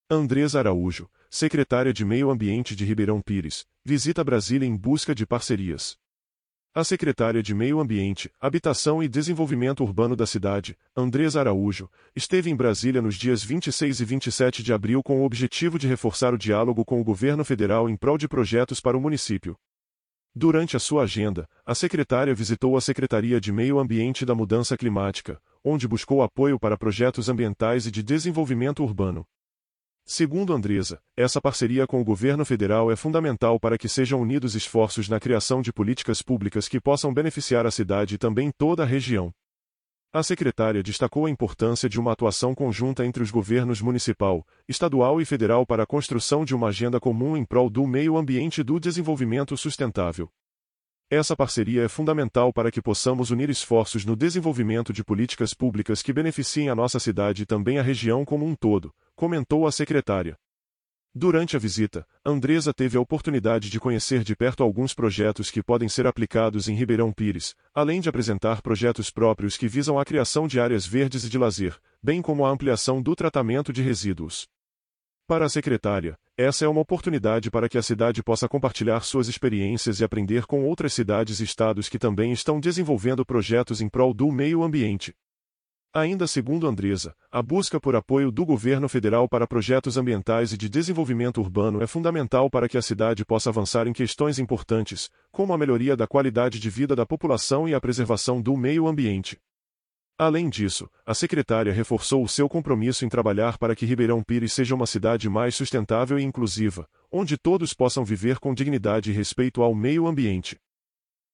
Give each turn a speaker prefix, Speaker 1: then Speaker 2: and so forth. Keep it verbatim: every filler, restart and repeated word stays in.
Speaker 1: Andresa Araújo, secretária de Meio Ambiente de Ribeirão Pires, visita Brasília em busca de parcerias. A secretária de Meio Ambiente, Habitação e Desenvolvimento Urbano da cidade, Andresa Araújo, esteve em Brasília nos dias vinte e seis e vinte e sete de abril com o objetivo de reforçar o diálogo com o governo federal em prol de projetos para o município. Durante a sua agenda, a secretária visitou a Secretaria de Meio Ambiente da Mudança Climática, onde buscou apoio para projetos ambientais e de desenvolvimento urbano. Segundo Andresa, essa parceria com o governo federal é fundamental para que sejam unidos esforços na criação de políticas públicas que possam beneficiar a cidade e também toda a região. A secretária destacou a importância de uma atuação conjunta entre os governos municipal, estadual e federal para a construção de uma agenda comum em prol do meio ambiente e do desenvolvimento sustentável. Essa parceria é fundamental para que possamos unir esforços no desenvolvimento de políticas públicas que beneficiem a nossa cidade e também a região como um todo, comentou a secretária. Durante a visita, Andresa teve a oportunidade de conhecer de perto alguns projetos que podem ser aplicados em Ribeirão Pires, além de apresentar projetos próprios que visam a criação de áreas verdes e de lazer, bem como a ampliação do tratamento de resíduos. Para a secretária, essa é uma oportunidade para que a cidade possa compartilhar suas experiências e aprender com outras cidades e estados que também estão desenvolvendo projetos em prol do meio ambiente. Ainda segundo Andresa, a busca por apoio do governo federal para projetos ambientais e de desenvolvimento urbano é fundamental para que a cidade possa avançar em questões importantes, como a melhoria da qualidade de vida da população e a preservação do meio ambiente. Além disso, a secretária reforçou o seu compromisso em trabalhar para que Ribeirão Pires seja uma cidade mais sustentável e inclusiva, onde todos possam viver com dignidade e respeito ao meio ambiente.